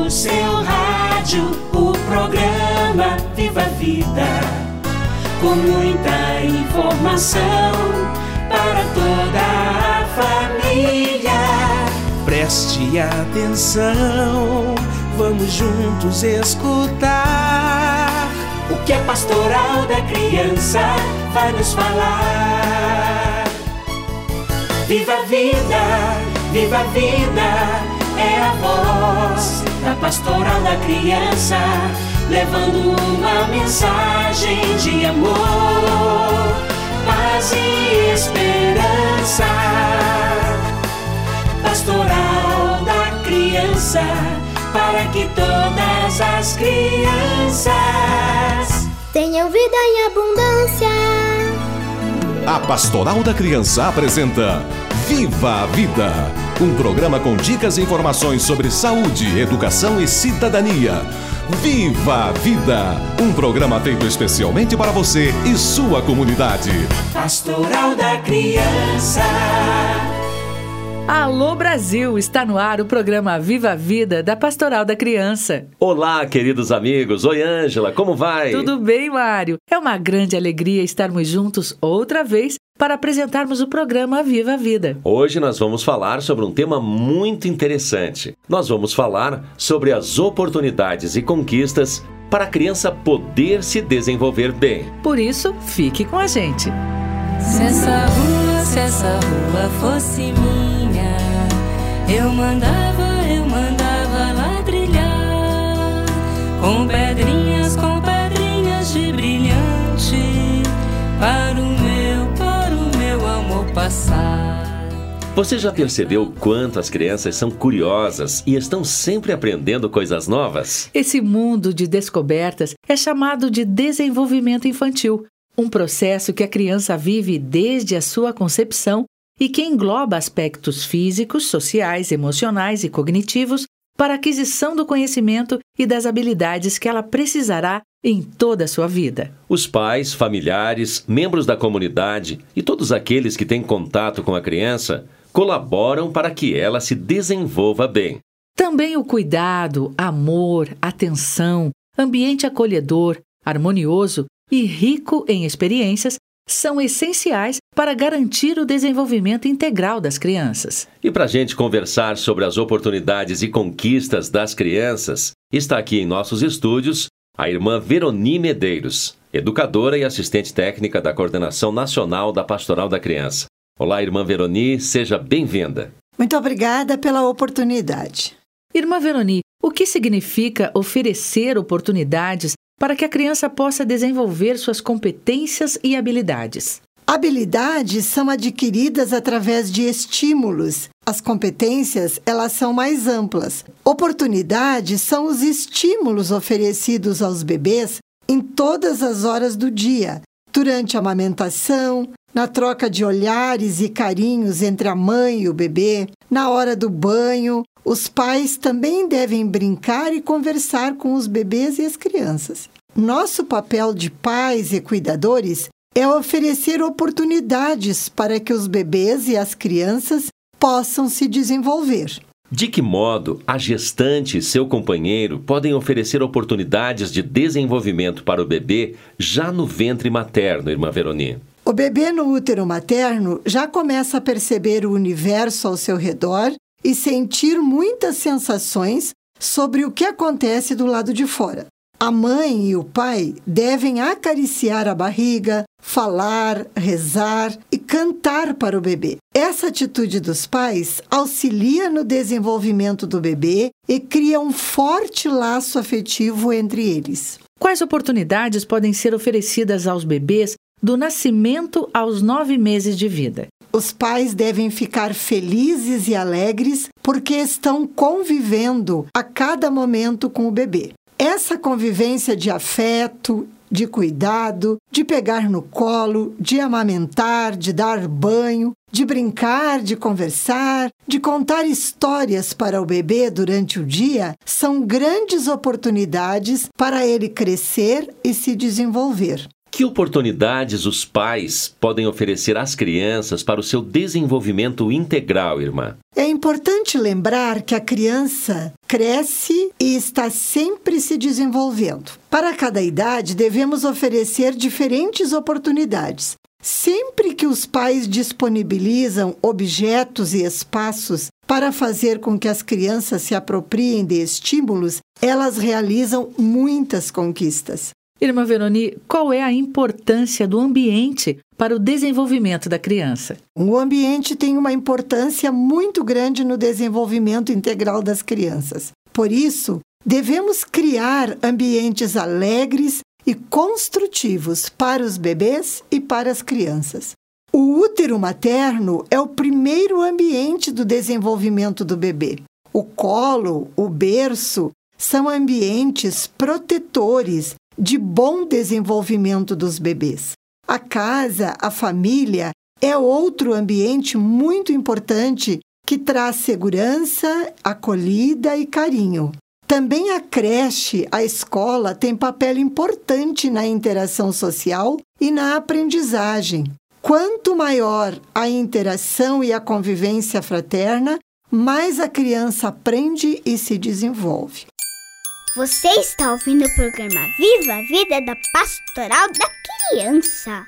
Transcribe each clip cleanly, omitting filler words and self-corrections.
no seu rádio o programa Viva a Vida, com muita informação para toda a família. Preste atenção, vamos juntos escutar o que a Pastoral da Criança vai nos falar. Viva a vida, viva a vida, é a voz da Pastoral da Criança, levando uma mensagem de amor, paz e esperança. Pastoral da Criança, para que todas as crianças tenham vida em abundância. A Pastoral da Criança apresenta Viva a Vida, um programa com dicas e informações sobre saúde, educação e cidadania. Viva a Vida, um programa feito especialmente para você e sua comunidade. Pastoral da Criança. Alô Brasil, está no ar o programa Viva a Vida da Pastoral da Criança. Olá, queridos amigos. Oi, Ângela, como vai? Tudo bem, Mário? É uma grande alegria estarmos juntos outra vez para apresentarmos o programa Viva a Vida. Hoje nós vamos falar sobre um tema muito interessante. Nós vamos falar sobre as oportunidades e conquistas para a criança poder se desenvolver bem. Por isso, fique com a gente. Se essa rua fosse minha, eu mandava lá trilhar, com pedrinhas de brilhante, para o meu amor passar. Você já percebeu quanto as crianças são curiosas e estão sempre aprendendo coisas novas? Esse mundo de descobertas é chamado de desenvolvimento infantil, um processo que a criança vive desde a sua concepção e que engloba aspectos físicos, sociais, emocionais e cognitivos para a aquisição do conhecimento e das habilidades que ela precisará em toda a sua vida. Os pais, familiares, membros da comunidade e todos aqueles que têm contato com a criança colaboram para que ela se desenvolva bem. Também o cuidado, amor, atenção, ambiente acolhedor, harmonioso e rico em experiências são essenciais para garantir o desenvolvimento integral das crianças. E para a gente conversar sobre as oportunidades e conquistas das crianças, está aqui em nossos estúdios a irmã Veroni Medeiros, educadora e assistente técnica da Coordenação Nacional da Pastoral da Criança. Olá, irmã Veroni, seja bem-vinda. Muito obrigada pela oportunidade. Irmã Veroni, o que significa oferecer oportunidades para que a criança possa desenvolver suas competências e habilidades? Habilidades são adquiridas através de estímulos. As competências, elas são mais amplas. Oportunidades são os estímulos oferecidos aos bebês em todas as horas do dia, durante a amamentação, na troca de olhares e carinhos entre a mãe e o bebê, na hora do banho. Os pais também devem brincar e conversar com os bebês e as crianças. Nosso papel de pais e cuidadores é oferecer oportunidades para que os bebês e as crianças possam se desenvolver. De que modo a gestante e seu companheiro podem oferecer oportunidades de desenvolvimento para o bebê já no ventre materno, irmã Veroni? O bebê no útero materno já começa a perceber o universo ao seu redor e sentir muitas sensações sobre o que acontece do lado de fora. A mãe e o pai devem acariciar a barriga, falar, rezar e cantar para o bebê. Essa atitude dos pais auxilia no desenvolvimento do bebê e cria um forte laço afetivo entre eles. Quais oportunidades podem ser oferecidas aos bebês do nascimento aos 9 meses de vida? Os pais devem ficar felizes e alegres porque estão convivendo a cada momento com o bebê. Essa convivência de afeto, de cuidado, de pegar no colo, de amamentar, de dar banho, de brincar, de conversar, de contar histórias para o bebê durante o dia, são grandes oportunidades para ele crescer e se desenvolver. Que oportunidades os pais podem oferecer às crianças para o seu desenvolvimento integral, irmã? É importante lembrar que a criança cresce e está sempre se desenvolvendo. Para cada idade, devemos oferecer diferentes oportunidades. Sempre que os pais disponibilizam objetos e espaços para fazer com que as crianças se apropriem de estímulos, elas realizam muitas conquistas. Irmã Veroni, qual é a importância do ambiente para o desenvolvimento da criança? O ambiente tem uma importância muito grande no desenvolvimento integral das crianças. Por isso, devemos criar ambientes alegres e construtivos para os bebês e para as crianças. O útero materno é o primeiro ambiente do desenvolvimento do bebê. O colo, o berço, são ambientes protetores de bom desenvolvimento dos bebês. A casa, a família, é outro ambiente muito importante que traz segurança, acolhida e carinho. Também a creche, a escola, tem papel importante na interação social e na aprendizagem. Quanto maior a interação e a convivência fraterna, mais a criança aprende e se desenvolve. Você está ouvindo o programa Viva a Vida da Pastoral da Criança.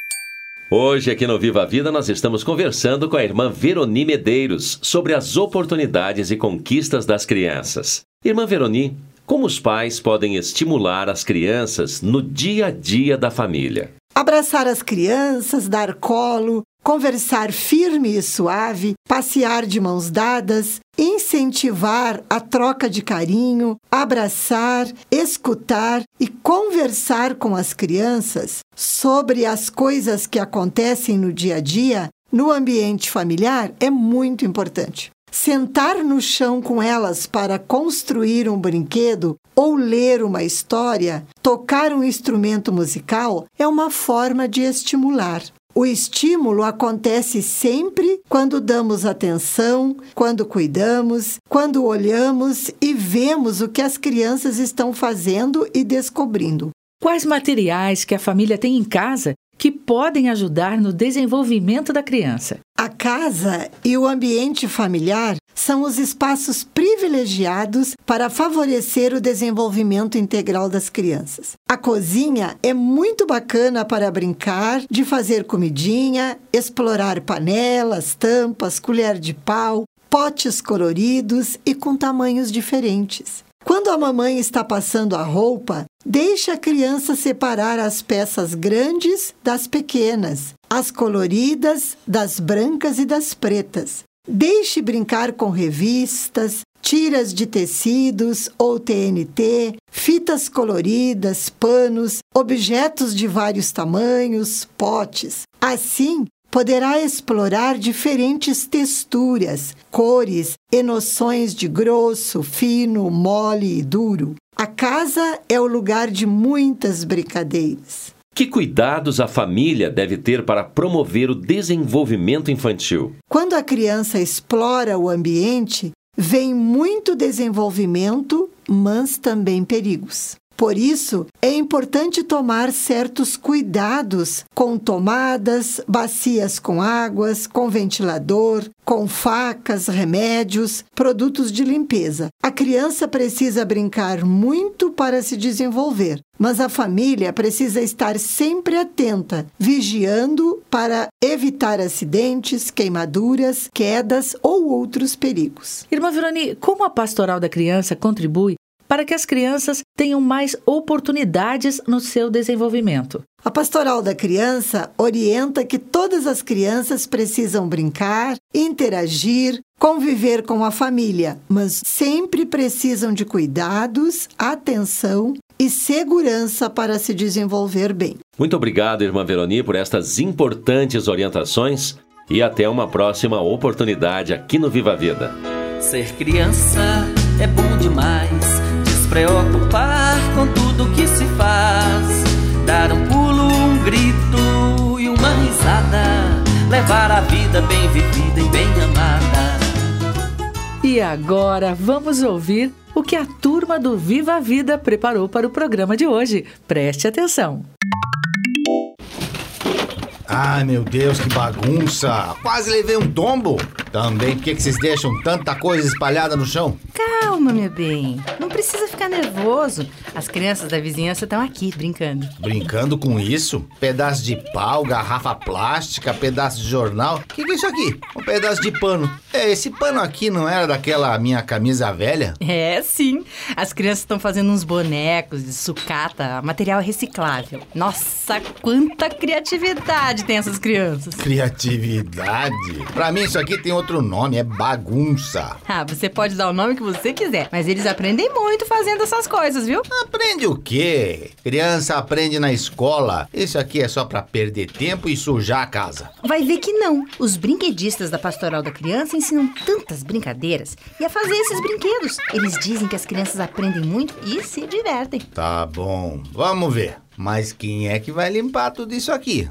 Hoje, aqui no Viva a Vida, nós estamos conversando com a irmã Veroni Medeiros sobre as oportunidades e conquistas das crianças. Irmã Veroni, como os pais podem estimular as crianças no dia a dia da família? Abraçar as crianças, dar colo, conversar firme e suave, passear de mãos dadas, incentivar a troca de carinho, abraçar, escutar e conversar com as crianças sobre as coisas que acontecem no dia a dia, no ambiente familiar, é muito importante. Sentar no chão com elas para construir um brinquedo ou ler uma história, tocar um instrumento musical, é uma forma de estimular. O estímulo acontece sempre quando damos atenção, quando cuidamos, quando olhamos e vemos o que as crianças estão fazendo e descobrindo. Quais materiais que a família tem em casa que podem ajudar no desenvolvimento da criança? A casa e o ambiente familiar são os espaços privilegiados para favorecer o desenvolvimento integral das crianças. A cozinha é muito bacana para brincar, de fazer comidinha, explorar panelas, tampas, colher de pau, potes coloridos e com tamanhos diferentes. Quando a mamãe está passando a roupa, deixe a criança separar as peças grandes das pequenas, as coloridas das brancas e das pretas. Deixe brincar com revistas, tiras de tecidos ou TNT, fitas coloridas, panos, objetos de vários tamanhos, potes. Assim, poderá explorar diferentes texturas, cores e noções de grosso, fino, mole e duro. A casa é o lugar de muitas brincadeiras. Que cuidados a família deve ter para promover o desenvolvimento infantil? Quando a criança explora o ambiente, vem muito desenvolvimento, mas também perigos. Por isso, é importante tomar certos cuidados com tomadas, bacias com águas, com ventilador, com facas, remédios, produtos de limpeza. A criança precisa brincar muito para se desenvolver, mas a família precisa estar sempre atenta, vigiando para evitar acidentes, queimaduras, quedas ou outros perigos. Irmã Veroni, como a Pastoral da Criança contribui para que as crianças tenham mais oportunidades no seu desenvolvimento? A Pastoral da Criança orienta que todas as crianças precisam brincar, interagir, conviver com a família, mas sempre precisam de cuidados, atenção e segurança para se desenvolver bem. Muito obrigado, irmã Veroni, por estas importantes orientações e até uma próxima oportunidade aqui no Viva a Vida. Ser criança é bom demais, despreocupar com tudo que se faz, dar um pulo, um grito e uma risada, levar a vida bem vivida e bem amada. E agora vamos ouvir o que a turma do Viva a Vida preparou para o programa de hoje. Preste atenção. Ai, meu Deus, que bagunça! Quase levei um tombo! Também, por que vocês deixam tanta coisa espalhada no chão? Calma, meu bem. Não precisa ficar nervoso. As crianças da vizinhança estão aqui, brincando. Brincando com isso? Pedaço de pau, garrafa plástica, pedaço de jornal. O que é isso aqui? Um pedaço de pano. Esse pano aqui não era daquela minha camisa velha? É, sim. As crianças estão fazendo uns bonecos de sucata, material reciclável. Nossa, quanta criatividade tem essas crianças. Criatividade? Pra mim isso aqui tem outro nome, é bagunça. Ah, você pode dar o nome que você quiser, mas eles aprendem muito fazendo essas coisas, viu? Aprende o quê? Criança aprende na escola. Isso aqui é só pra perder tempo e sujar a casa. Vai ver que não. Os brinquedistas da Pastoral da Criança ensinam tantas brincadeiras e a fazer esses brinquedos. Eles dizem que as crianças aprendem muito e se divertem. Tá bom, vamos ver. Mas quem é que vai limpar tudo isso aqui?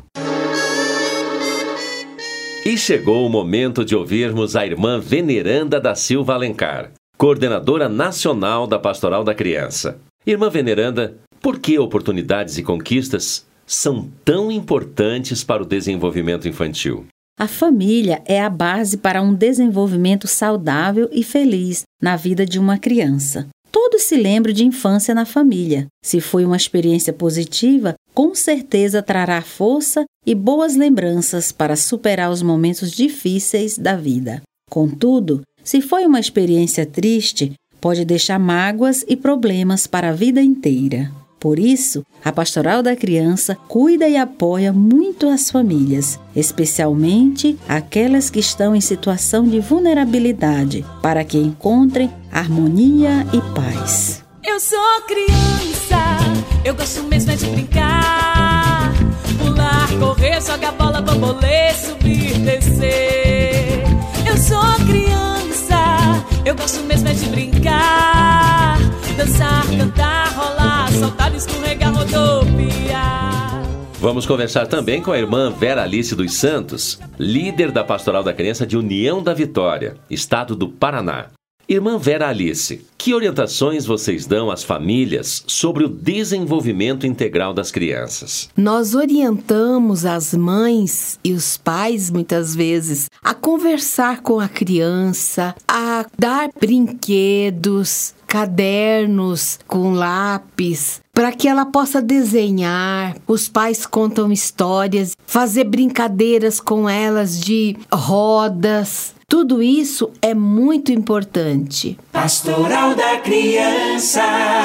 E chegou o momento de ouvirmos a irmã Veneranda da Silva Alencar, coordenadora nacional da Pastoral da Criança. Irmã Veneranda, por que oportunidades e conquistas são tão importantes para o desenvolvimento infantil? A família é a base para um desenvolvimento saudável e feliz na vida de uma criança. Todos se lembram de infância na família. Se foi uma experiência positiva, com certeza trará força e boas lembranças para superar os momentos difíceis da vida. Contudo, se foi uma experiência triste, pode deixar mágoas e problemas para a vida inteira. Por isso, a Pastoral da Criança cuida e apoia muito as famílias, especialmente aquelas que estão em situação de vulnerabilidade, para que encontrem harmonia e paz. Eu sou criança, eu gosto mesmo é de brincar, pular, correr, jogar bola, bambolê, subir, descer. Eu sou criança, eu gosto mesmo é de brincar, dançar, cantar, rolar, saltar, escorregar, rodopiar. Vamos conversar também com a irmã Vera Alice dos Santos, líder da Pastoral da Criança de União da Vitória, estado do Paraná. Irmã Vera Alice, que orientações vocês dão às famílias sobre o desenvolvimento integral das crianças? Nós orientamos as mães e os pais, muitas vezes, a conversar com a criança, a dar brinquedos, cadernos com lápis, para que ela possa desenhar. Os pais contam histórias, fazer brincadeiras com elas de rodas. Tudo isso é muito importante. Pastoral da Criança.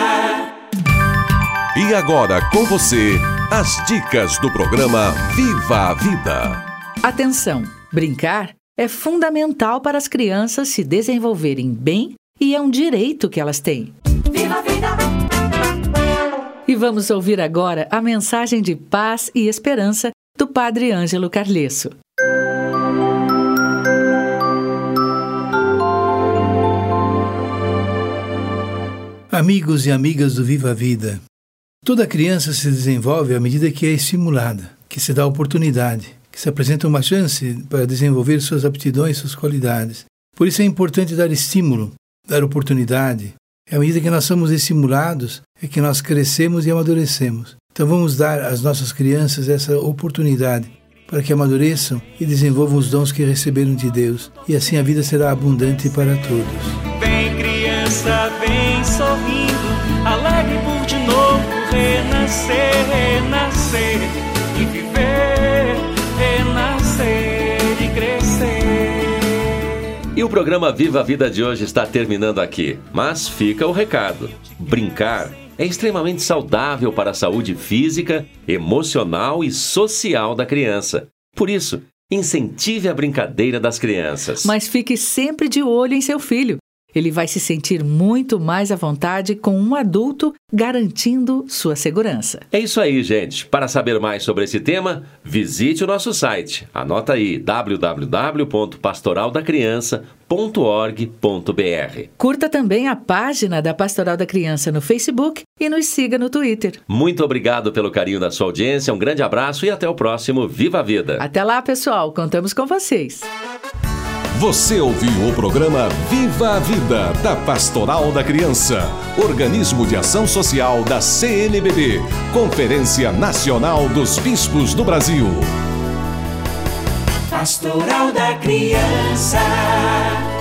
E agora com você, as dicas do programa Viva a Vida. Atenção! Brincar é fundamental para as crianças se desenvolverem bem e é um direito que elas têm. Viva a Vida! E vamos ouvir agora a mensagem de paz e esperança do Padre Ângelo Carlesso. Amigos e amigas do Viva a Vida, toda criança se desenvolve à medida que é estimulada, que se dá oportunidade, que se apresenta uma chance para desenvolver suas aptidões e suas qualidades. Por isso é importante dar estímulo, dar oportunidade. À medida que nós somos estimulados, é que nós crescemos e amadurecemos. Então vamos dar às nossas crianças essa oportunidade para que amadureçam e desenvolvam os dons que receberam de Deus. E assim a vida será abundante para todos. Vem criança, vem sorrindo, alegre por de novo renascer, renascer e viver, renascer e crescer. E o programa Viva a Vida de hoje está terminando aqui, mas fica o recado. Brincar é extremamente saudável para a saúde física, emocional e social da criança. Por isso, incentive a brincadeira das crianças. Mas fique sempre de olho em seu filho. Ele vai se sentir muito mais à vontade com um adulto garantindo sua segurança. É isso aí, gente. Para saber mais sobre esse tema, visite o nosso site. Anota aí, www.pastoraldacriança.org.br. Curta também a página da Pastoral da Criança no Facebook e nos siga no Twitter. Muito obrigado pelo carinho da sua audiência, um grande abraço e até o próximo Viva a Vida. Até lá, pessoal. Contamos com vocês. Você ouviu o programa Viva a Vida, da Pastoral da Criança, organismo de ação social da CNBB, Conferência Nacional dos Bispos do Brasil. Pastoral da Criança.